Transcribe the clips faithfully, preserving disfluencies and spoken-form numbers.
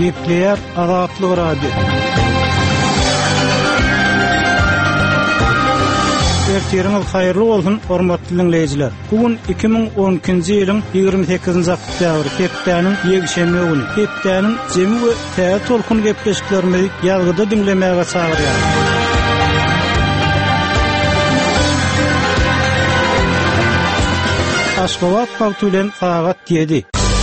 Kepler Azatlyk Radio. Ertiriniz hayırlı bolsun, hormatly dinleyijiler. Bugün iki bin on ikinji ýylyň ýygrimi sekizinji oktýabry, Hepdeniň ýekşembe güni. Hepdeniň jemi we täze tolkun gepleşiklerini ýazgyda dinlemäge çagyrýar. Aşgabat wagtylen saat yedi.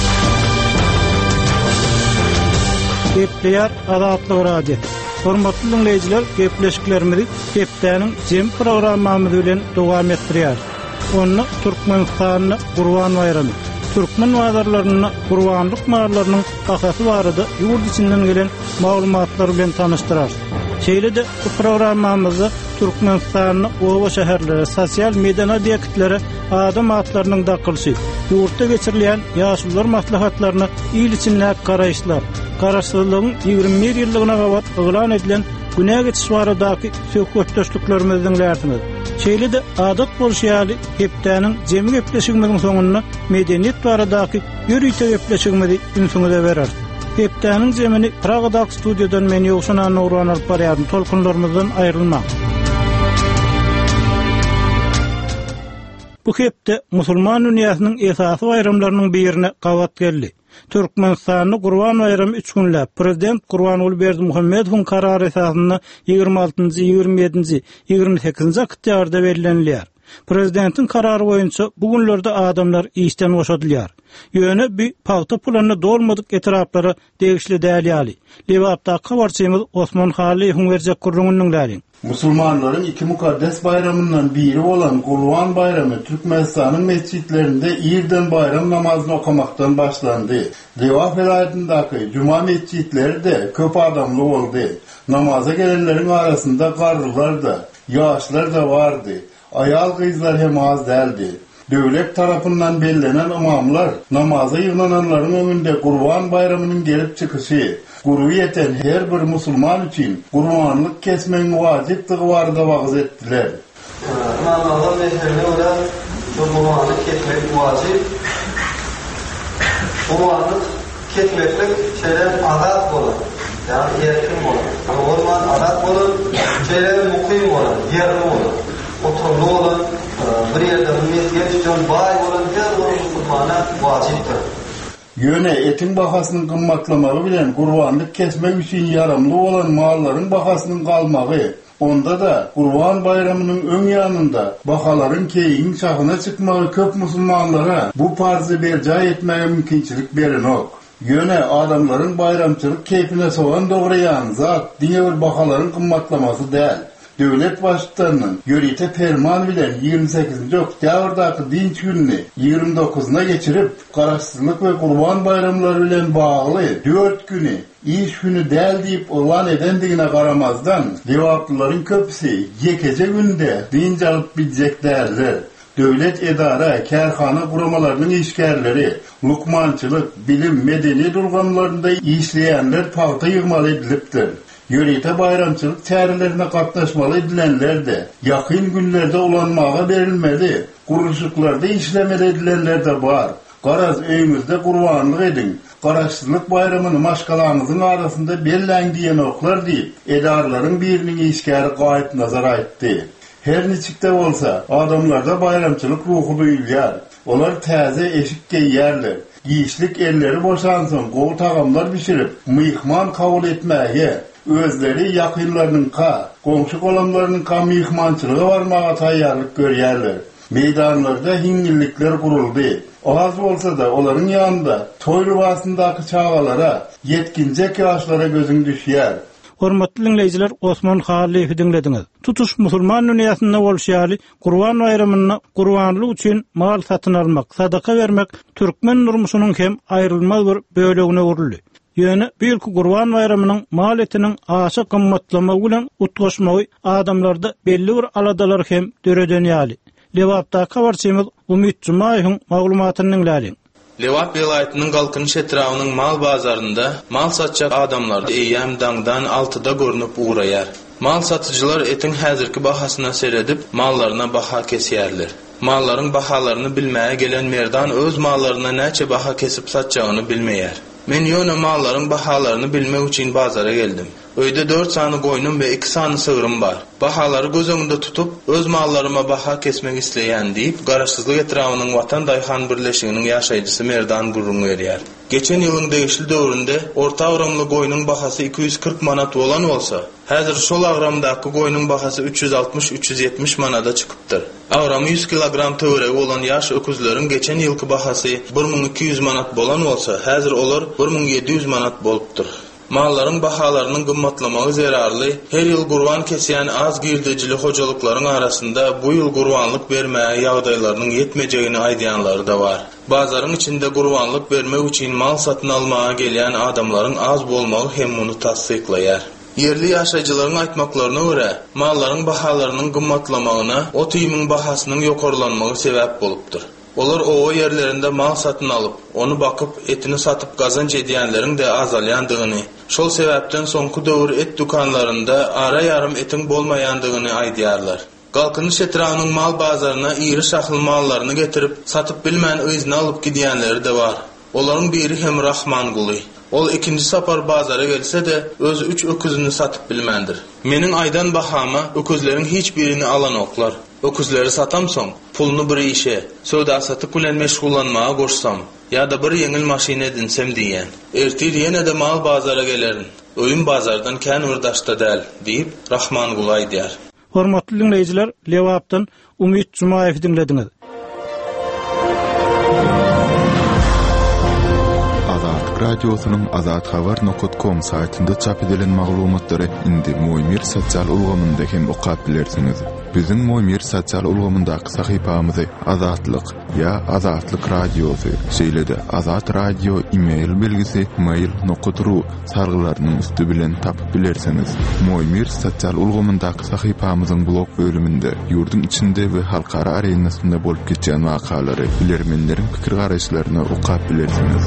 Kepler Azatlyk Radio. Hormatly dinleyijiler, gepleşiklerimizi Hepdeniň jem programmamyz bilen dowam etdirýär. Onu Türkmenistanyň Gurban bayramy, Türkmen wazarlaryny gurbanlyk marlarynyň bahasy barada ýurt içinden gelen maglumatlar bilen tanıştyrar. Şeýle-de bu programmamyzda Türkmenistanyň owa şäherleri, sosial media diýeklere adam atlarynyň daqylşy, ýurtda geçirilýän ýaşular maslahatlaryny il içinde garaýşlar, garaşsyzlygyň ýygrimi bir ýyllygyna gawat ýylan edilen güne geçiş baradaky söhbetdeşliklerimizden lärdiniz. Şeýle-de adat bolşýaly Hepdeniň jemi gepleşigimiziň soňuna medeniýet baradaky ýürüýte gepleşigimizi ünsüňize berer. Hepdeniň jemini Pragadaky studiýadan men ýokşana Nurwan alyp barýarym. Tolkunlarymyzdan aýrylma. Bu hepde musulman dünýäsiniň esasy bayramlarynyň birine gawat geldi. Türkmenistanyň Gurban bayramy üç günläp Prezident Gurbanuly Berdimuhammedowyň karary esasyna ýygrimi altynjy, ýygrimi ýedinji, ýygrimi sekizinji oktýabrda berilýär. Prezidentiň karary boýunça bu günlerde adamlar işden boşadylýar. Ýöne bir pawta planyna dolmadyk etraplara degişli däl ýaly. Lewapda habarçymyz Osman Haliýewiň berjek gurrungynyň däli. Musulmanların iki mukaddes bayramından biri olan Gurban bayramı Türkmenistan'ın mescitlerinde İrden bayram namazını okumaktan başlandı. Lewap vilayetindeki cuma mescitleri de köp adamlı oldu. Namaza gelenlerin arasında karlılar da, yaşlılar da vardı. Ayal kızlar hem az değildi. Devlet tarafından belirlenen imamlar namaza yığılananların önünde Gurban bayramının gelip çıkışı, guru yeten her bir musulman için gurbanlık kesmenin vaciptigi barada wagz etdiler. Namaza meselene olar, gurbanlyk kesmek vacip. Gurbanlyk kesmeklik şeýle azat bolar. Yani erkin bolar. Gurban azat bolar, şeýle muqim bolar, ýerli bolar. Oturlu bolar, bir ýerde mesgel üçin bay bolan her bir musulmana wajipdir. Yöne etin bahasının kımmatlamağı bilen gurbanlık kesmek için yaramlı olan malların bahasının kalmağı, onda da Gurban bayramının ön yanında bakaların keyin çağına çıkmağı köp musulmanlara bu parzı berca etmeye mümkünçilik berin ok. Yöne adamların bayramçılık keyfine soğan doğrayan zat diye bir bakaların kımmatlaması değil. Devlet başçılarının yörite ferman bilen ýygrimi sekizinji oktýabrdaky dinç gününi ýygrimi dokuzuna geçirip garaşsyzlyk we Gurban bayramlary bilen bagly dört güni iş günü däl diýip ulan edendigine garamazdan lewaplylaryň köpüsi ýekece günde dinç alyp biljeklerler. Devlet edara, kärhana guramalarynyň işgärleri, lukmançylyk, bilim, medeni durgamlarynda işleýänler pawta ýygmaly edilipdir. Yörite bayramçılık çärelerine katlaşmalı edilenler de yakın günlerde ulanmağa verilmeli. Kuruluşluklarda işlemeli edilenler de var. Garaz öýüňizde gurbanlyk edin. Garaşsyzlyk bayramyny maşgalanýyzyň arasında belläň diýen oklar diýip edarlaryň biriniň işgäri gaýyp nazar aýtdy. Her niçikde bolsa adamlarda bayramçılık ruhu duýulýar. Olar täze eşik giýýärler. Giýişlik elleri boşansyn, gowy tagamlar bişirip myhman kabul etmäge, özleri yakınlarının ka, komşu kolamlarının ka mihmançılığı varmağa tayyarlık görýärler. Meydanlarda hingillikler kuruldu. Az olsa da onların yanında toy rubasındaki çağalara, yetkincek yaşlara gözün düşýär. Hormatly dinleyijiler, Osman Haliýewi dinlediňiz. Tutuş musulman dünýäsinde bolşýaly Gurban bayramasyna gurbanlyk üçin mal satyn almak, sadaka bermek türkmen durmuşynyň hem aýrylmaz bir bölegine uruly. Ýöne bilki Gurban bayramynyň mal etiniň aşa kymmatlamagy bilen utgaşmagy adamlarda belli bir aladalar hem döreden ýaly. Lewapda habarçymyz Umit Jumaýewiň maglumatyny dinläýin. Lewap vilayetynyň galkynyş etrawynyň mal bazarynda mal satjak adamlar eýäm daňdan altyda görünüp uğraýar. Mal satıcılar etin häzirki bahasyna seredip mallaryna baha kesýärler. Mallaryň bahalaryny bilmäge gelen merdan öz mallaryna näçe baha kesip satjagyny bilmeýär. Men ýöne mallaryň bahalaryny bilmek üçin bazara geldim. Öýde dört sany goýnum we iki sany sığırym bar. Bahalary göz öňünde tutup, öz mallaryma baha kesmek isleýän diýip, garaşsyzlyk etrawynyň Watan Daýhan birleşiginiň ýaşaýjysy Merdan Gurrun berýär. Geçen ýylyň degişli döwründe orta agramly goýnyň bahasy iki yüz kırk manat bolan bolsa, häzir şol agramdaky goýnyň bahasy üç yüz altmış üç yüz ýetmiş manada çykypdyr. Agramy yüz kilogram töweregi bolan ýaş öküzleriň geçen ýylky bahasy bir ming iki yüz manat bolan bolsa, häzir olar bir ming ýedi yüz manat bolupdyr. Mallaryň bahalarynyň gymmatlamagy zerarly, her ýyl gurban kesýän az girdejili hojalyklaryň arasynda bu ýyl gurbanlyk bermäge ýagdaýlarynyň ýetmejegini aýdýanlary da bar. Bazaryň içinde gurbanlyk bermek üçin mal satyn almaga gelýän adamlaryň az bolmagy hem muny tasdikleýär. Yerli ýaşaýjylaryň aýtmaklaryna görä, mallaryň bahalarynyň gymmatlamagyna o tyýmyň bahasynyň ýokarlanmagy sebäp bolupdyr. Olar owa yerlerinde mal satyn alyp, onu bakıp etini satyp gazanç edýänleriň de azalýandygyny, şol sebäpden soňky döwür et dukanlarynda ara ýarym etin bolmaýandygyny aýdýarlar. Galkynyş etrawynyň mal bazaryna iri şahly mallaryny getirip satyp bilmän öýüne alyp gidýänleri de bar. Olaryň biri hem Rahman Guly. Ol ikinci sapar bazara gelse de özü üç öküzünü satyp bilmendir. Meniň aýdan bahama öküzleriň hiç birini alan oklar. Öküzleri satamsoň, pulunu bir işe, söwda satyp bilen meşgullanmaga goşsam, ýa-da bir ýeňil maşina edinsem diýen. Ertir ýene de mal bazara gelerin. Öýün bazardan kän urdaşda däl, diýip Rahman Guly aýdýar. Hormatly dinleýijiler, Lewapdan Umyt Jumaýew dinlediňiz. Radiosynyň azat habar nokta com saýtynda çap edilen maglumatlary indi Moýmir sosial ulgamynda hem okap bilersiňiz. Biziň Moýmir sosial ulgamyndaky sahypamyzy Azatlyk ýa Azatlyk radiosy şeýlede Azat radio e-mail belgisi mail nokta ru sargylarynyň üstü bilen tapyp bilersiňiz. Moýmir sosial ulgamyndaky sahypamyzyň blog bölüminde ýurdun içinde we halkara arenasynda bolup geçen wakalary, bilermenleriň pikir garaşlaryny okap bilersiňiz.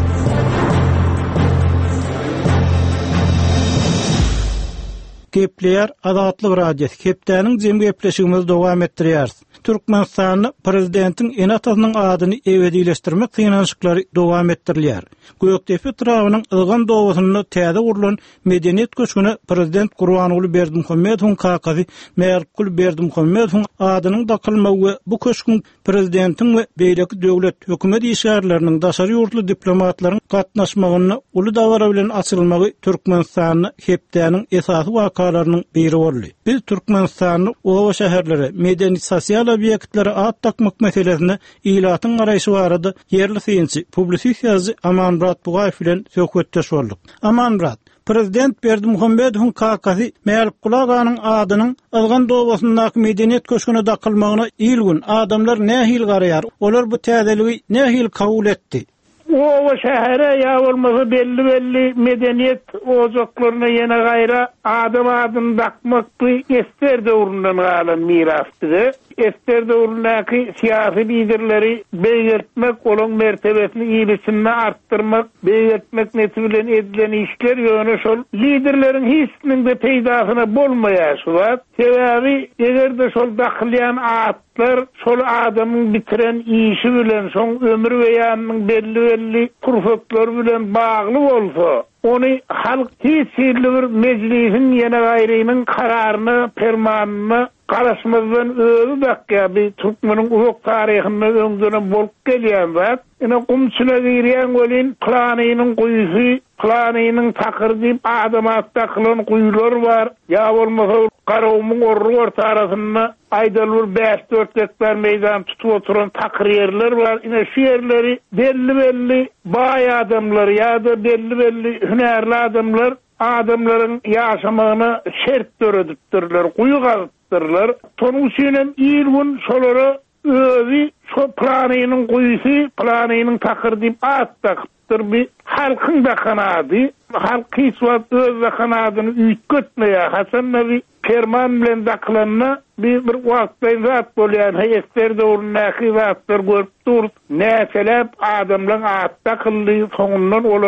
Gepleýär Azatlyk radiosu. Hepdeniň jemgy gepleşigimizi dowam etdirýär. Türkmenistanyň prezidentiň enatasynyň adyny ebedileşdirmek kynançyklary dowam etdirilýär. Gökdepe trawynyň ılgan dowasyny täze gurulan medeniýet köşüne prezident Gurbanuly Berdimuhammedowyň kakazy Merkul Berdimuhammedowyň adynyň dakylmagy bu köşkün prezidentiň we beýleki döwlet hökümet işgärleriniň daşary ýurtly diplomatlaryň gatnaşmagyny uly dawara bilen açylmagy Türkmenistanyň hepdeniň esasy wakalarynyň biri boldy. Biz Türkmenistanyň owa şäherlere medeni sosial obýektlere at takmak meselesine ilatyň garaýşy barady. Yerli synçy publisiýaçy Amanrat Bugaýew bilen söhbetdeş boldyk. Amanrat, Prezident Berdimuhammedowyň kakazy Merkul aganyň adynyň ılgan dowasyndaky medeniýet köşküne dakylmagyna ilgün adamlar nähil garaýar? Olar bu täzeligi nähil kabul etdi? O şähere ýa bolmasa belli belli medeniýet ojaklaryna ýene gaýra adam adyny dakmakdy ester döwründen galan mirasdygy. Ester döwründaky siýasy liderleri beýertmek, olaň mertebesini ýylysyna artdyrmak, beýertmek netbilen edilen işler ýöne şol liderleriň hiçbiriniň de peýdasyna bolmaýaşy bar. Sebäbi egerde şol dakylýan atlar şol adamyň bitiren işi bilen, şol ömür we ýanynyň belli belli kurfaklar bilen bagly bolsa, onu halk hiç bir meclisin ýene gaýrynyň kararyny, permanyny garaşmazdan öýü dakya bir Türkmeniň uzak taryhyny öňdüne bolup gelýän zat. Ine gumçuna girýän welin planynyň guýsy, planynyň takyrdy adamat takılan guýlar bar. Ýa bolmasa garawmyň orru orta arasynda aýdalur beş dört hektar meýdan tutup oturan takır ýerler bar. Ine şu ýerleri belli belli baý adamlar ýa-da belli belli hünärli adamlar adamlaryň ýaşamagyna şert töredipdirler, guýy gazypdyrlar. Tonuň üçin ilgün şolara özi şo planynyň guýsy, planynyň takyrdy atdypdyr bir halkyň da kanady. Halk hiçwat öz da kanadyny üýtgetmeýär. Hasan Nabi Kerman bilen daklanna bir bir wagtda zat bolýan heyetler döwründaky zatlar görüp dur. Näselep adamlaryň atda kıldy, soňundan olara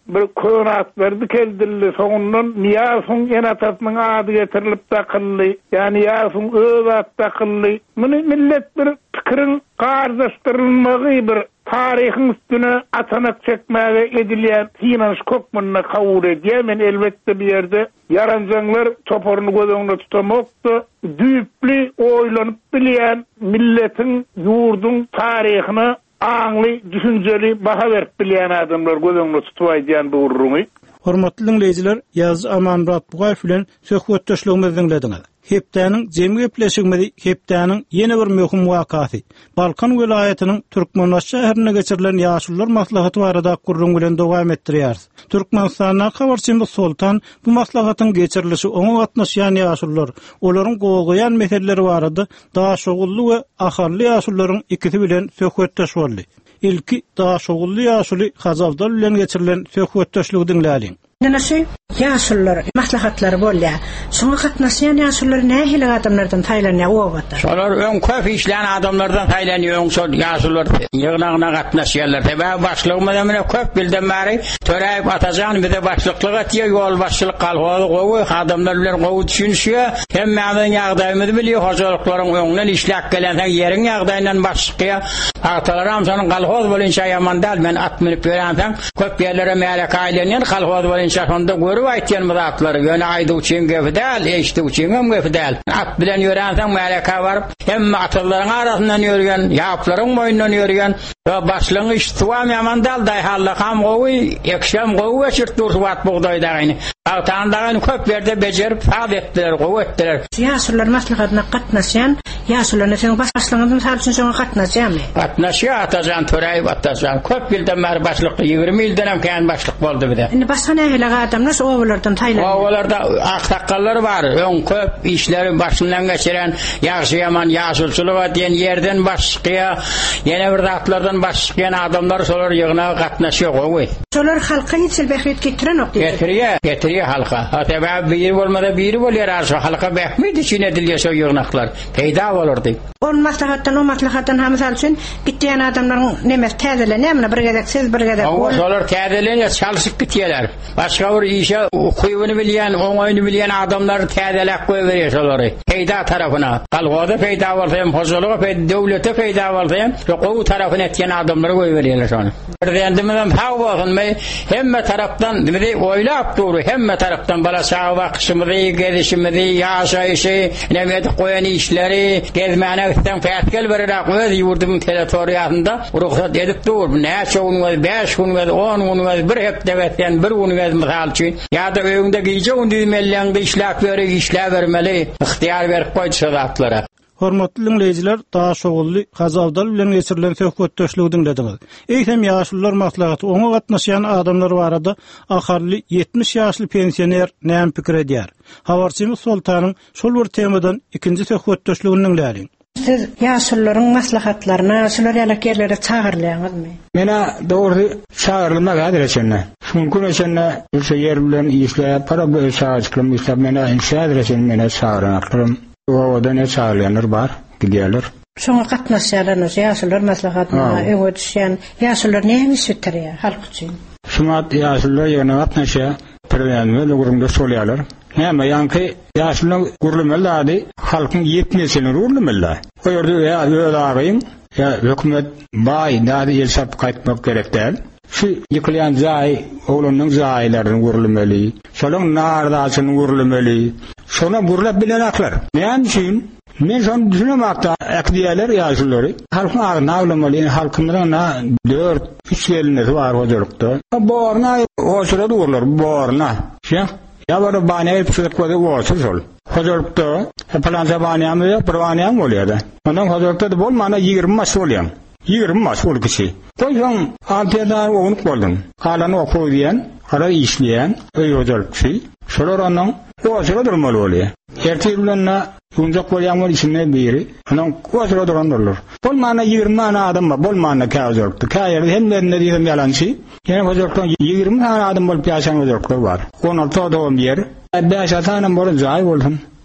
bir konat verdi keldildi soňundan Niýasyň enatatnyň ady getirilip takyldy. Yani Niýasyň öz ady takyldy. Muny millet bir pikirin gardaşdyrylmagy bir tarihin üstüne atanak çekmäge edilýän finans kokmanyna kabul edýär. Men elbetde bir ýerde yaranjanlar toporuny gözüňde tutamakda düýpli oýlanyp bilýän milletin ýurdun tarihyny aňly, düşünjeli baha berip bilýän adamlar gözüňde tutýan bu urrumy. Hormatly dinleýijiler, Ýazy Amanmurat Bugaýew bilen söhbetdeşligimizi dinlediňiz. Hepdäniň jemgy gepleşigmeli hepdäniň ýene bir möhüm wakaty. Balkan welaýatynyň Türkmenbaş şäherine geçirilen ýaşullar maslahaty barada gurrun bilen dowam etdirýär. Türkmenistana habarçymyz Sultan bu maslahatyň geçirilişi oňa gatnaşýan ýaşullar, olaryň goýan meseleleri barada daha şogully we aharly ýaşullaryň ikisi bilen söhbetdeş boldy. Ilki daha şogully ýaşuly Hazavdal bilen geçirilen söhbetdeşligi dinläliň. Näşe ýaşullar maslahatlary bolýar. Şoňa gatnaşýan ýaşullar nähili adamlardan taýlanýar owatar. Şolar öň köp işlän adamlardan taýlanýar, şol ýaşullar ýygnagyna gatnaşýarlar. Täbä başlygymda mene köp bildim bäri. Töräýip atajan bir de başlyklyk etýär, ýol başlyk galhaly gowy adamlar bilen gowy düşünýär. Hem mäňden ýagdaýymyzy bilýär, hojalyklaryň öňünden işläp gelen ýeriň ýagdaýyndan başlykya. Atalaram şonuň galhaz bolança ýamandal men at minip beränsem, köp ýerlere mäle kaýlanýar galhaz bolança şonda görüp aýtýan mızatlary, ýöne aýdy üçin gefdäl, eşdi üçin hem gefdäl. At bilen ýörensen mäle baryp, hem atalaryň arasyndan ýörgen, ýaplaryň moýundan ýörgen, we başlygy iştuam ýamandal daý hallakam gowy, ekşem gowy çyrtdur wat bugdaýdagyny. Awtandagyny köp ýerde bejerip fad etdiler, gowy etdiler. Ýaşullar maslahatyna gatnaşýan, ýaşullarny sen başlygyny sal üçin şoňa gatnaşýarmy? Gatnaşýar atajan töräýip atajan köp bildim mer başlyk ýigirme ýyldan hem kän başlyk boldy bide. Indi başga nähili adamlar owalardan taýlanýar. Owalarda aktakallar bar, öň köp işleri başyndan geçiren, ýaşy ýaman ýaşulçylyk diýen ýerden başga, ýene bir zatlardan başga adamlar şolar ýygna gatnaşýar gowy. Şolar halka ýetselbähmet getiren ok. Getirýär, getirýär halka. Hatta biri bolmada biri bolýar, aşa halka bähmedi çine dilýär şo ýygnaklar. Peýda bolardy. On maslahatdan, o maslahatdan hamsal üçin gitýän adamlaryň näme täzeler, näme bir gedek siz bir gedek. Şolar täzelenýär, çalyşyp gitýärler. Başga bir işe okuýuny bilýän, oňaýyny bilýän adamlar täzelek goýberýär şolary. Peýda tarapyna, galgada peýda bolsa hem hojalyga peýda, döwlete peýda bolsa hem gowy tarapyna etýän adamlar goýberýärler şonu. Birdendimden haw bolmy, hemme tarapdan nimede oýlap dur, hemme tarapdan bala sağa bakışymyzy, gezişimizi, ýaşaýyşy, näme goýan işleri, gezmäne üstten fätkel bererek öz ýurdumyň territoriýasynda ruhsat edip dur. Näçe gün, beş gün, on gün, bir hepde wetden bir gün misal üçin, ýa-da öňde giýje undi melleňde işläp berip, işläp bermeli, ihtiýar berip goýdy zatlara. Hormatly dinleýijiler, daha şogully Hazavdal bilen geçirilen söhbetdeşligi dinlediňiz. Eýsem ýaşullar maslahaty oňa gatnaşýan adamlar barada aharly yetmiş ýaşly pensioner näme pikir edýär? Habarçymyz Sultanyň şol bir temadan ikinji söhbetdeşligini dinläliň. Siz ýaşullaryň maslahatlaryna, şolar ýaly yerlere çagyrlaýaňyzmy? Mena dogry çagyrylmak adresine. Mümkin eşenne şu yer bilen işläp para böyle çagyrlym işläp mena adresine mena çagyrlaýarym. Owada ne çagyrlaýanlar bar, gidýärler. Şoňa gatnaşýarlar, ýaşullar maslahatyna öňe düşýän ýaşullar näme sütärýär halk üçin? Şuňa ýaşullar ýöne gatnaşýar, perýänme gurumda solýarlar. Näme ýanky ýaşullar gurulmaly, halkyň ýetmesini gurulmaly. O ýerde ýa öýle agyň, ýa hökümet baý näde ýelsap gaýtmak gerek däl. Şu yıkılan zay, oğlunun zaylarını vurulmalı, şolun nardaçını vurulmalı, şona vurulap bilen aklar. Ne için? Men şonu düşünemakta akdiyeler yazıları, halkın ağırına ağlamalı, halkınların dört, üç gelinesi var hocalıkta. Borna, o sırada vurulur, borna. Ya böyle banaya hepsilik kodu olsun sol. Hocalıkta, falanca banaya mı yok, bir banaya mı oluyor da? Ondan hocalıkta da bol, bana yirmi maç oluyor. yirmi maç ol kişi. Koysan altıda oğluk oldun. Kalanı oku diyen, kara işleyen, öy hocalık kişi. Şolar ondan o sıra durmalı oluyor. Ertiğilerine yuncak koyanlar içinde biri, ondan o sıra durandırılır. Bol mana yirmi tane adam var, bol mana kâ hocalıktı. Kâ yeri hem ne diyem yalançı. Yani hocalıktan yirmi tane adam bol piyasan hocalıklar var. on altı doğum yer. beş tane bol zay oldun.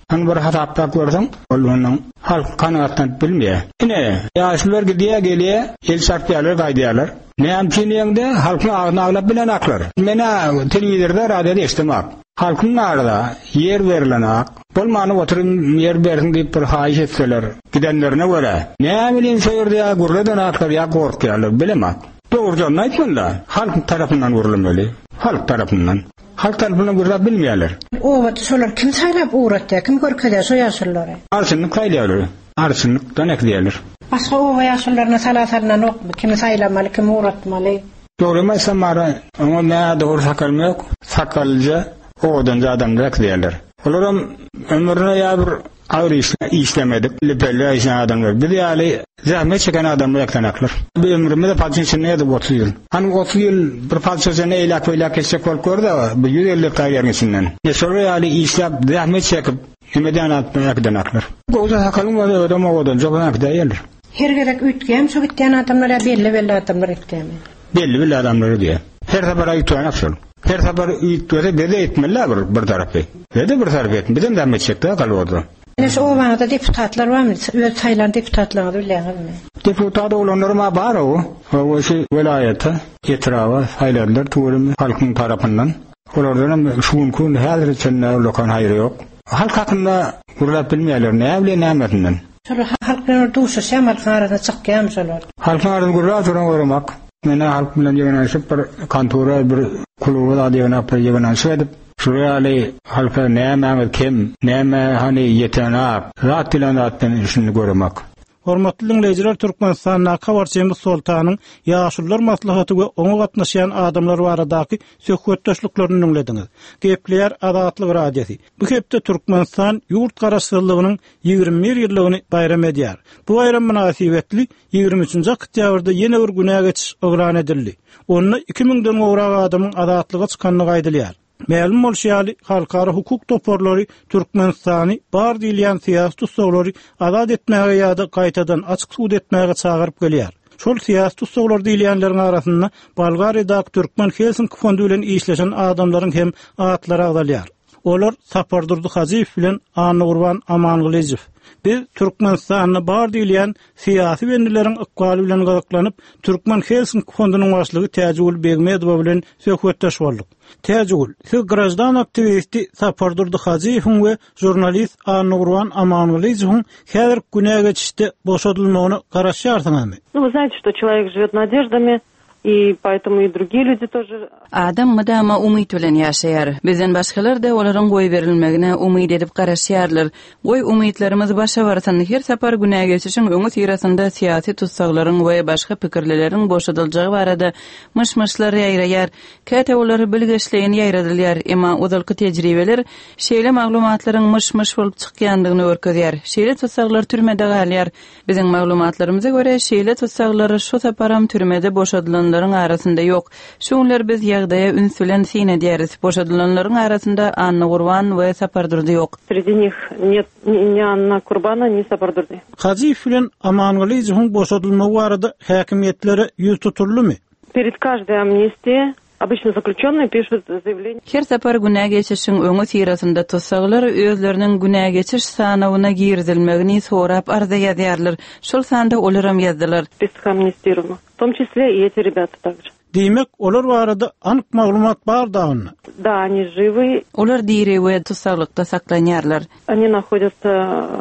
Han bir hatapda görsen, onun halk kanaattan bilmeye. Ine, yaşlılar gidiye geliye, el sarpyalar, gaydiyalar. Ne amçiniyende halkın ağına ağlap bilen aklar. Mena televizörde, radyoda istemak. Halkın ağırda yer verilen ak, bolmanı oturun yer versin deyip bir hayiş etseler, gidenlerine göre. Ne bileyim şehirde ya gurladan aklar ya korkuyorlar, bilemek. Doğrucan aytmanda, halk tarafından vurulmalı. Halk tarafından. Halk tarafından gurlap bilmeyeler. O vat solar kim saylap uğrattı, kim görkede so yaşlıları? Arsınlık sayılıyorlar. Arsınlıktan ekleyeler. Başka o yaşlılarına salasarına yok mu? Kim saylamalı, kim uğratmalı? Doğru mu isamara? Ama ne doğru sakalım yok. Sakalca oğudanca adamlar ekleyeler. Olurum ömrüne ya bir ağır işlemedik. Lipelli işleyen adamlar. Bir de yani zahmet çeken adamlar eklenekler. Bir ömrümde de padişin neydi otuz yıl. Hani otuz yıl bir padişin eylak ve eylak geçecek olkur da bir yüz elli kariyergisinden. Ne sonra yani işlep zahmet çekip ümeden atmaya eklenekler. Oğuzda sakalım var ya adam oğudanca bana ekleyeler. Her gerek ütgem, so gittiğin adamlara belli belli adamlar ekleyelim. Belli belli adamları diye. Her sabara ütüyen yapsın. Her sabar ütüyse de de etmeliler bir, bir tarafı. Ve de bir tarafı etmeli. Bizim de ahmet çekti akal oldu. Neyse o bana da deputatlar var mı? Öyle sayılan deputatlar da bilen mi? Deputat olanlar mı var o? O şey velayete, etrava, sayılarlar tuğrum halkın tarafından. Onlardan şuun kun her için lokan hayrı yok. Halk hakkında kurulap bilmeyeler ne bile nemetinden. Sonra halkın duşu sen halkın arasında çıkıyor musunlar? Halkın arasında kurulap duran korumak. Mena halk bilen yöneşip bir kantora bir kuluğu da yöneşip yöneşip edip şuraya ali halka neyme kim neyme hani yetenek rahat bilen rahattan işini görmek. Hormatly dinleyijiler, Türkmenistan'da Kawarçymyz Sultanyň ýaşullar maslahaty we oňa gatnaşýan adamlar baradaky söhbetdeşliklaryny dinlediňiz. Gepler Azatlyk Radiosi. Bu hepde Türkmenistan ýurt garaşdyrlygynyň ýygrimi bir ýyllygyny bayram edýär. Bu bayram münasibetli ýygrimi üçinji oktýabrda ýene bir güne geçiş oglan edildi. Onu iki miňden gowrak adamyň azatlyga çykanlygy aýdylýar. Ma'lum bolşýaly halkara hukuk toporlary Türkmenistany bar diýilýän siýasat tutsagylary azad etmäge ýa-da gaýtadan açyk suud etmäge çagyryp gelýär. Şol siýasat tutsagylary diýilýänleriň arasynda Bolgariýada Türkmen Helsinki fondu bilen işleşen adamlaryň hem atlary agdalýar. Olar Sapar Durdy Hajiýew bilen Anna Gurban Amanglyjew. Biz Türkmenistanyň bar diýilýän siýasy wendileriň ykbaly bilen gazaklanyp Türkmen Helsinki fondunyň başlygy Täjegul Begmedow bilen söhbetdeş boldyk. Täjegul, siz grajdan aktivisti Sapar Durdy Hajiýew we jurnalist Anna Gurban Amanglyjew häzir güne geçişde boşadylmagyny garaşýarsyňmy? Ну, вы знаете, что человек живет надеждами, и поэтому и другие люди тоже. Adam madama umyt bilen ýaşaýar. Bizden başgalar da olaryň goý berilmegine umyt edip garaşýarlar. Goý umytlarymyz başa baratan her sapar güne geçişiň öňü tirasynda siýasy tutsaglaryň we başga pikirlileriň boşadyljagy barada myş-myşlar ýaýraýar. Käte olary bilgeçleýän ýaýradylýar, emma ozalky tejribeler şeýle maglumatlaryň myş-myş bolup çykýandygyny görkezýär. Şeýle tutsaglar türmede galýar. Biziň maglumatlarymyza görä şeýle tutsaglar şu saparam türmede boşadylanlaryň arasynda ýok. Şoňlar biz ýagdaýa ünsülen sine diýeriz. Boşadylanlaryň arasynda Anna Gurban we Sapar Durdy ýok. Среди них нет ни Анна Курбана, ни Сапар Durdy. Hajiýew bilen Amanglyjew boşadylma barada häkimiýetlere ýüz tuturlymy? Перед каждой амнистией обычно заключенные пишут заявление. Her sapar güne geçişiň öňü tirasynda tutsaglar özleriniň güne geçiş sanawyna girdilmegini sorap arza ýazýarlar. Şol sanda olaram ýazdylar. Список амнистировано. В том числе и эти ребята также. Diýmek, olar barada anyk maglumat bar dagyny. Да, они живы. Olar diri we tutsaglykda saklanýarlar. Они находятся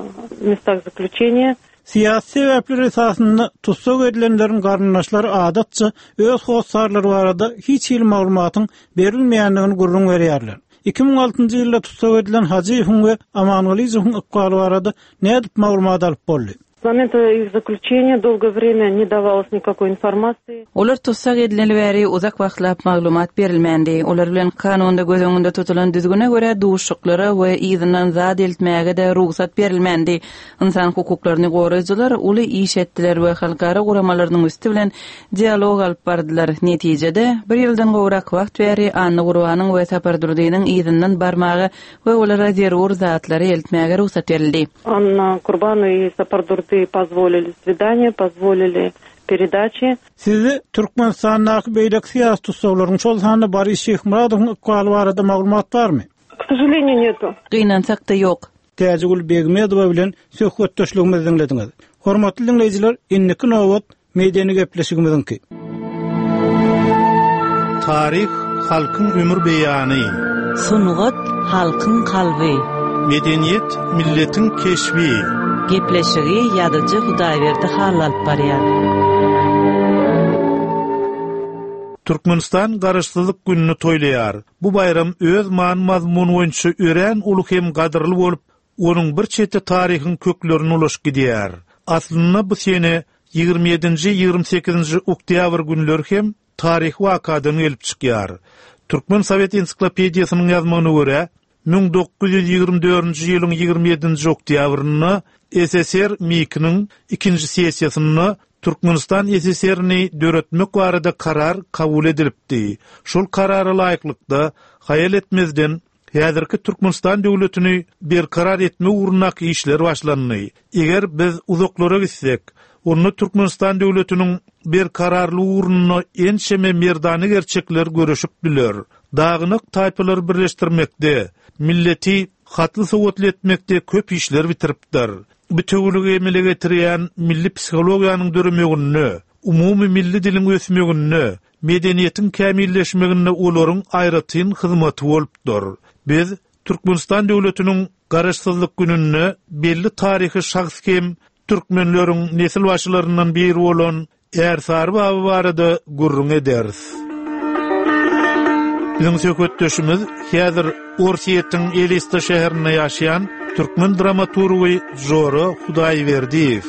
в местах заключения. Siyasi sebäpler esasında tutsag edilenlerin garnyşlary adatça öz hossarlary barada hiç il maglumatyň berilmeýändigini gurrun berýärler. iki miň altynjy ýylda tutsag edilen Hajiýew we Amanglyjew ykbaly barada nädip maglumat alyp boldy? С момента их заключения долгое время не давалось никакой информации. Olar tutsag edilen bäri uzak wagtlap maglumat berilmendi. Olar bilen kanunda göz öňünde tutulan düzgüne görä duşuklara we izinden zat eltmäge de ruhsat berilmendi. İnsan hukuklaryny goraýjylar uly iş etdiler we halkara guramalarynyň üstü bilen dialog alyp bardylar. Netijede bir ýyldan gowrak wagt bäri Anna Gurbanyň we Sapar Durdynyň izinden barmagy we olara zerur zatlary eltmäge ruhsat berildi. Anna Курбану и Сапар Durdy позволили свидания, позволили передачи. Sizi Türkmenistan'daki beýlek siýasat tutsaglaryň şol sanda Boris Şeýhmuradowyň ykbaly barada maglumat barmy? К сожалению, нету. Gynansak da ýok. Täjegül Begmedowa bilen söhbetdeşligimizi dinlediňiz. Hormatly dinleýijiler, inniki nowat meýdany gepleşigimizinki. Tarih halkyň ömür beýany. Sunugat halkyň kalby. Medeniyet milletin keşfi. Gepleşigi ýadyjy Hudaýberdi hal alyp barýar. Türkmenistan garaşsyzlyk gününi toýlaýar. Bu bayram öz man mazmuny boýunça ören uly hem gadyrly bolup, onuň bir çeti tarihiň köklerini ulaşyp gidýär. Aslynda bu sene ýygrimi ýedinji ýygrimi sekizinji oktyabr günleri hem tarih wakadyny elip çykýar. Türkmen Sowet ensiklopediýasynyň ýazmagyna görä, bin dokuz ýüz ýygrimi dördünji ýylyň ýygrimi ýedinji oktýabryny S S R M I K'niň ikinji sessiýasyny Türkmenistan S S R'ni döretmek barada karar kabul edilipdi. Şol karara laýyklykda hayal etmezden häzirki Türkmenistan döwletini bir karar etme uğrunaki işler başlandy. Eger biz uzaklara gitsek, onu Türkmenistan döwletiniň bir kararly uğruna enşeme merdany gerçekler görüşüp biler. Dağınık taýpalar birleşdirmekde, milleti hatly sowatly etmekde köp işler bitiripdir. Bu töwlüge emele getirýän milli psihologiýanyň döremegini, umumy milli diliň ösmegini, medeniýetiň kämilleşmegini olaryň aýratyn hyzmaty bolupdyr. Biz Türkmenistan döwletiniň garaşsyzlyk gününi belli tarihi şahs hem türkmenleriň nesil başlarından biri bolan Ersar Baba barada gurrun ederiz. Bizim söhbetdeşimiz häzir Orsiýetiň Elista şäherinde ýaşaýan Türkmen dramaturgy Jora Hudaýberdiýew.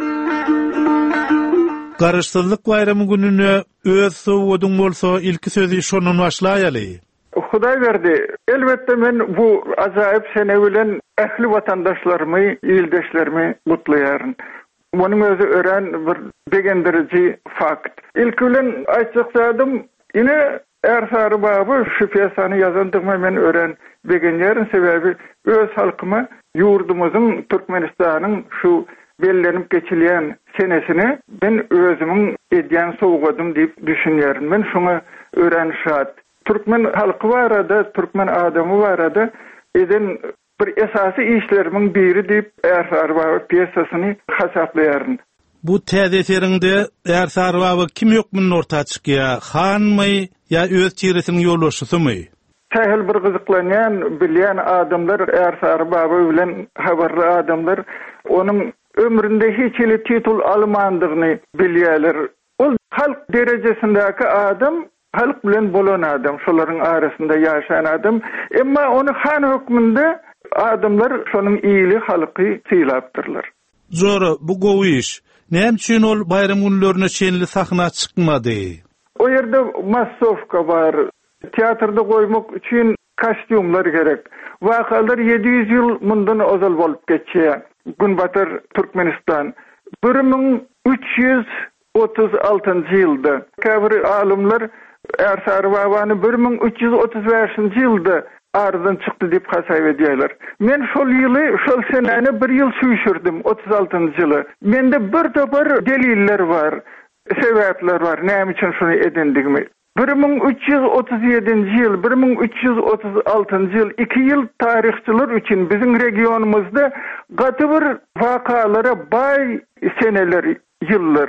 Garaşsyzlyk bayramy gününe öz sowgadyň bolsa ilki sözi şonun başlaýaly. Hudaýberdi, elbetde men bu ajaýyp sene bilen ähli watandaşlarmy, ýyldaşlarmy gutlaýaryn. Onuň özü ören bir begendiriji fakt. İlki bilen aýtjakdym, ine Ersar Baba şu piyasany ýazandygyma men ören begenýärin sebebi öz halkyma ýurdumyzyň Türkmenistanyň şu bellenip geçilýän senesini ben özümiň edýän sowgadym diýip düşünýärin. Men şoňa örenşat. Türkmen halky barada, Türkmen adamy barada eden bir esasy işlerimiň biri diýip Ersar Baba piyasasyny hasaplaýaryn. Bu täze eserinde Ersar Baba kim ýokmyň ortaga çykýar? Hanmy ya öz çiresiniň ýoldaşysymy? Tähel bir gyzyklanýan, bilýän adamlar, Ersar Baba bilen habarly adamlar onuň ömründe hiç ele titul almandygyny bilýärler. Ol halk derejesindäki adam, halk bilen bolan adam, şolaryň arasynda ýaşaýan adam, emma onu han hökmünde adamlar şonuň iýili halky syýlapdyrlar. Zora, bu gowy iş. Näme üçin ol bayram günlerine şenli sahna çykmady? O yerde masofka bar. Teatrda goýmak üçin kostyumlar gerek. Wakalar ýedi ýüz ýyl mundan ozal bolup geçýär. Günbatyr Türkmenistan bir ming üç ýüz otuz altynjy ýylda. Käbir alymlar Ersar Babany bir ming üç ýüz otuz beşinji ýylda ardan çykdy diýip hasaýp edýärler. Men şol ýyly, şol senäni bir ýyl süýşürdim, otuz altynjy ýyly. Mende bir topar deliller bar, sebäpler bar, näme üçin şunu edendigimi. bir ming üç ýüz otuz ýedinji ýyl, bir ming üç ýüz otuz altynjy ýyl iki ýyl taryhçylar üçin biziň regionumyzda gaty bir wakalara bay seneler, ýyllar.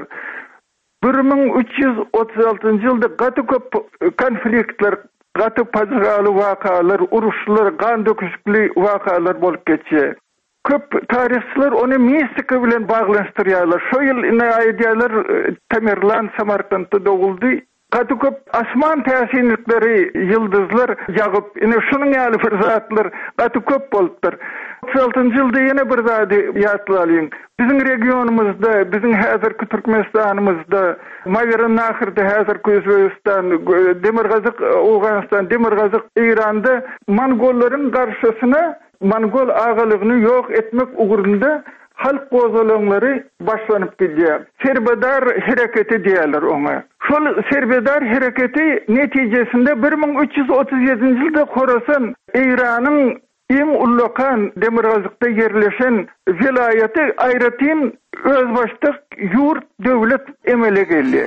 bir ming üç ýüz otuz altynjy ýylda gaty köp konfliktler, gaty pazaraly wakalar, uruşlar, gan döküşikli wakalar bolup geçýär. Köp taryhçylar onu mistika bilen baglanşdyrýarlar. Şo ýyl ine aýdýarlar Tamerlan Samarkandda doguldy. Gaty köp asman täsirlikleri, ýyldızlar ýagyp, ine şunyň ýaly bir zatlar gaty köp bolupdyr. otuz altynjy ýylda ýene bir zady ýatlalyň. Biziň regionumyzda, biziň häzirki Türkmenistanymyzda, Maýeran nahyrda häzirki Özbegistan, Demirgazyk Awganistan, Demirgazyk Iranda Mongollaryň garşysyna Mongol agalygyny ýok etmek ugrunda halk gozalanlary başlanyp gidýär. Serbedar hereketi diýerler ona. Şol serbedar hereketi netijesinde bir ming üç ýüz otuz ýedinji ýylda Khorasan Iranyň iň ullakan Demirgazykda yerleşen vilayeti aýratyn özbaşdyk ýurt döwlet emele geldi.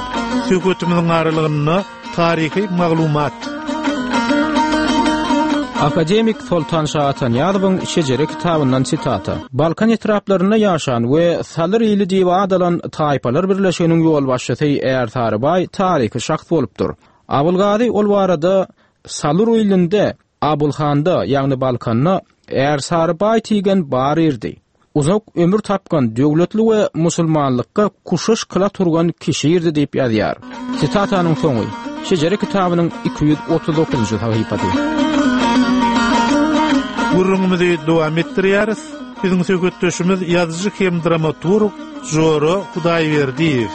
Söhbetimiň aralygyny tarihi maglumat. Akademik Sultan Şahatanyazowyň Şejere kitabyndan sitata. Balkan etraplarynda ýaşan we salyr ýyly diýip adalan taýpalar birleşiginiň ýolbaşçysy Äýär Sarybay taryhy şahs bolupdyr. Abulgady ol barada salyr ýylynda Abulhanda, ýagny Balkanna Äýär Sarybay tigen bar erdi. Uzak ömür tapgan döwletli we musulmanlykka kuşuş kıla turgan kişiydi diýip ýazýar. Sitataның soňy Şejere kitabynyň iki yüz otuz dokuzunçy sahypasy. Gurrumuzy dowam etdirýäris. Biziň söhbetdeşimiz ýazyjy hem dramaturg Joro Hudaýberdiýew.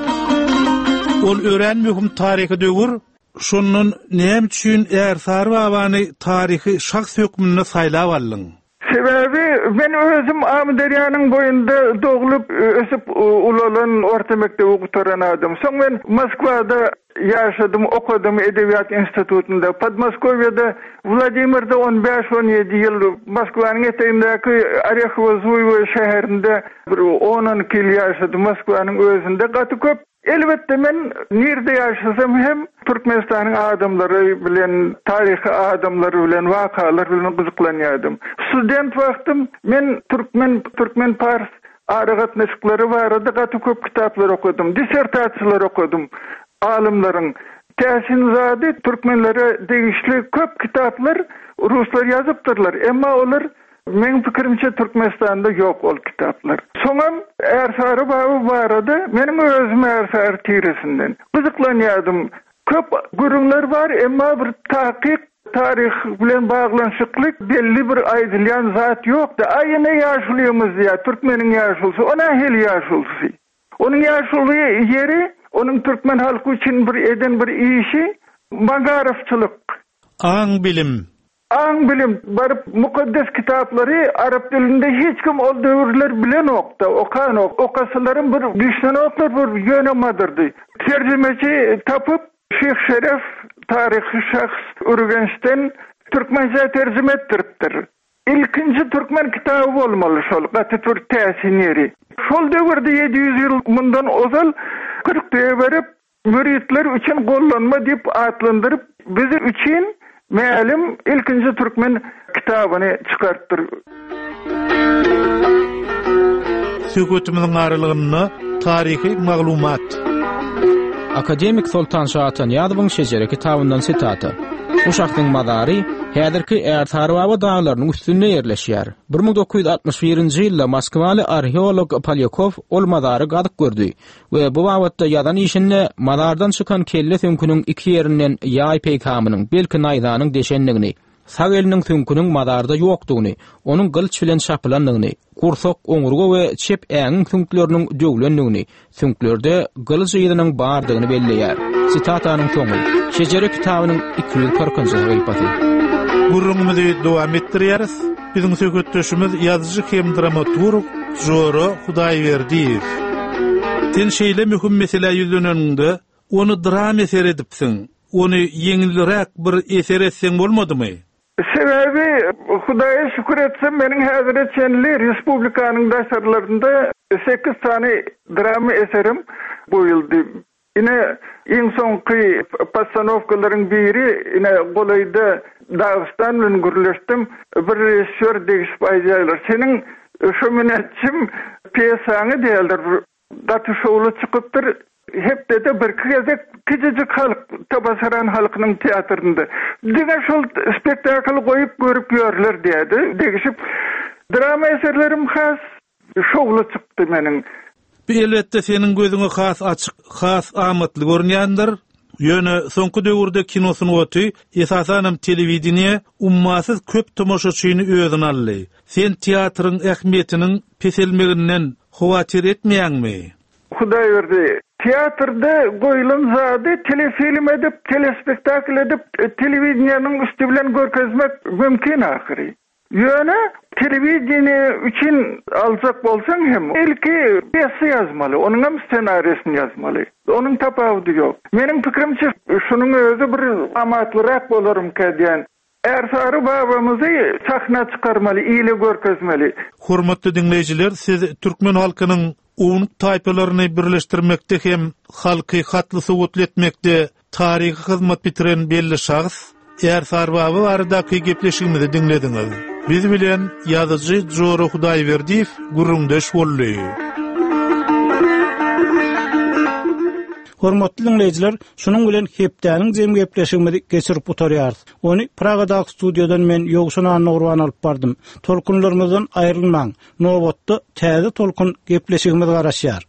Ol ören möhüm taryhy döwür, şonun näme üçin Äýär Sarybany taryhy şahs hökmüne saýlap aldyň? Sebebi ben özüm Amderýanyň boýunda dogulup ösüp ulalan orta mekdep okutan adam. Soň men Moskwada ýaşadym, okudym Edebiýat institutunda. Podmoskowýada Vladimirde on beş on ýedi ýyl Moskwanyň eteğindäki Orekhovo şäherinde bir on iki ýyl ýaşadym. Moskwanyň özünde gaty köp. Elbette men nirde ýaşasam hem Türkmenistanyň adamlary bilen, taryhy adamlary bilen, wakalar bilen gyzyklanýardym. Student wagtym men türkmen türkmen pars aragatnaşyklary barada gaty köp kitaplar okudym, dissertasiýalar okudym. Alimlaryň täsirizady türkmenlere degişli köp kitaplar ruslar ýazypdyrlar. Emma olar men pikirimçe Türkmenistanda yok ol kitaplar. Soňam Äýär Sarybaý barada meniň özüm Äýär Sary tiresinden gyzyklanýardym. Köp gurunlar var, emma bir takyk tarih bilen baglanşyklyk belli bir aýdylýan zat ýokdy. Aýyna ýaşulýymyz diýä, türkmeniň ýaşulsy, ona hel ýaşulsy. Onuň ýaşuly ýeri, onuň türkmen halky üçin bir eden bir işi magarafçylyk. Aň bilim. Aň bilim, barıp mukaddes kitaplary arap dilinde hiç kim ol döwürler bilen okda, okan ok, okasylaryň bir güýçlen oklar bir ýönemadyrdy. Terjemeci tapıp Şeyh Şeref taryhy şahs Urgençden türkmençe terjime etdiripdir. İlkinci türkmen kitabı bolmaly şol Atatürk täsinleri. Şol döwürde ýedi ýüz ýyl mundan ozal kırk diýe berip müritler üçin gollanma diýip atlandyryp bizi üçin me'alim ilkinci türkmen kitabyny çykartdyr. Söhbetimiziň aralygyny taryhy maglumat. Akademik Sultan Şahatanyazowyň Şejere kitabyndan sitata. Uşakdyň madary häzirki Äýär Sarybaý dağlarynyň üstünde ýerleşýär. bir ming dokuz ýüz altmış birinji ýylda Moskwaly arheolog Polyakov ol madary gadyk gördi we bu wagtda ýazan işinde madardan çykan kelle sönküniň iki ýerinden ýaý peýkamynyň belki naýdanyň deşenligini, sag eliniň sönküniň madarda ýokdugyny, onuň gylç bilen şapylandygyny, kursak, oňurga we çep äňiň sönkleriniň döwlenligini, sönklerde gylç ýylynyň bardygyny belleýär. Sitataның soňy Şejere kitabynyň iki yüz kırkynçy sahypasy. Gurrumuzy dowam etdirýäris. Biziň söhbetdeşimiz ýazyjy hem dramaturg Joro Hudaýberdiýew. Sen şeýle möhüm mesele ýüzlenende onu dram eser edipsiň. Onu ýeňilrek bir eser etseň bolmadymy? Sebebi Hudaýa şükür etsem meniň häzir etjenli respublikanyň daşarlarynda sekiz tane drama eserim boýuldy. Ine iň soňky postanovkalaryň biri ine Golayda Dagestan bilen gürleşdim. Bir rejissör degişip aýdýarlar. Seniň şu menetçim pyesaňy diýerler. Daty şowly çykypdyr. Hep de bir gezek kijijik halk, Tabasaran halkynyň teatrynda. Diňe şol spektakl goýup görüp ýörler diýdi. Degişip drama eserlerim has şowly çykdy meniň. Elbette senin gözüňe has açyk, has amatly görnýändir. Ýöne soňky döwürde kinosyny oty, esasanam telewizioniýa ummasyz köp tomoşaçyny özüne aldy. Sen teatryň ähmiýetiniň peselmeginden howatir etmeýäňmi? Hudaýberdi, teatrda goýulan zady telefilm edip, telespektakl edip, telewizioniýanyň üstü bilen görkezmek mümkin ahyry. Ýöne telewizioniýa üçin aljak bolsaň hem ilki piyasa ýazmaly, onuň hem ssenariýasyny ýazmaly. Onuň tapawdy ýok. Meniň pikirimçe şunuň özü bir amatlyrak bolarym diýen. Äýär Sarybabamyzy sahna çykarmaly, ýyly görkezmeli. Hormatly dinleýijiler, siz türkmen halkynyň unuq taýpalaryny birleşdirmekde hem halky hatly sowatletmekde taryhy hyzmat bitiren belli şahs Eğer sarbabı baradaky gepleşigimizi dinlediňiz. Biz bilen ýazyjy Joro Hudaýberdiýew gurrundaş boldy. Hormatly dinleyijiler, şunun bilen hepdäniň jem gepleşigimizi geçirip oturýarys. Ony Pragadaky studiodan men Ýogşan Nurwan alyp bardym. Tolkunlarymyzdan aýrylmaň. Nowatda täze tolkun gepleşigimiz garaşýar.